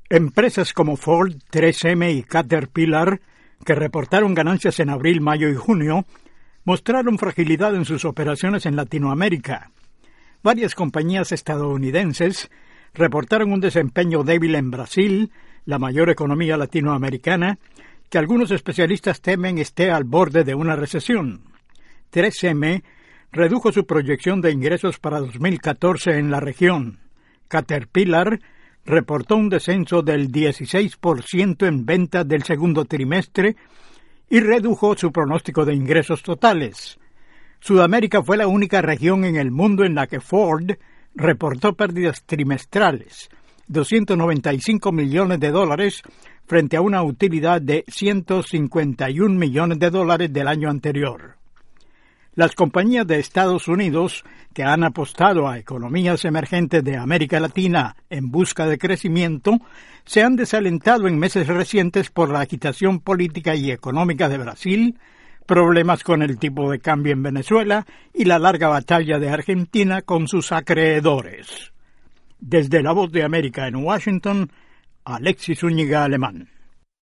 Empresas como Ford, 3M y Caterpillar, que reportaron ganancias en abril, mayo y junio, mostraron fragilidad en sus operaciones en Latinoamérica. Varias compañías estadounidenses reportaron un desempeño débil en Brasil, la mayor economía latinoamericana, que algunos especialistas temen esté al borde de una recesión. 3M redujo su proyección de ingresos para 2014 en la región. Caterpillar reportó un descenso del 16% en ventas del segundo trimestre y redujo su pronóstico de ingresos totales. Sudamérica fue la única región en el mundo en la que Ford reportó pérdidas trimestrales, $295 millones, frente a una utilidad de $151 millones del año anterior. Las compañías de Estados Unidos, que han apostado a economías emergentes de América Latina en busca de crecimiento, se han desalentado en meses recientes por la agitación política y económica de Brasil, problemas con el tipo de cambio en Venezuela y la larga batalla de Argentina con sus acreedores. Desde La Voz de América en Washington, Alexis Zúñiga Alemán.